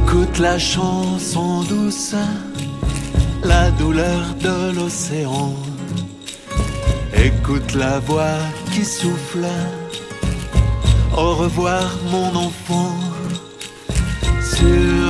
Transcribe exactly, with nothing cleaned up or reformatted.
Écoute la chanson douce, la douleur de l'océan. Écoute la voix qui souffle. Au revoir mon enfant. Sur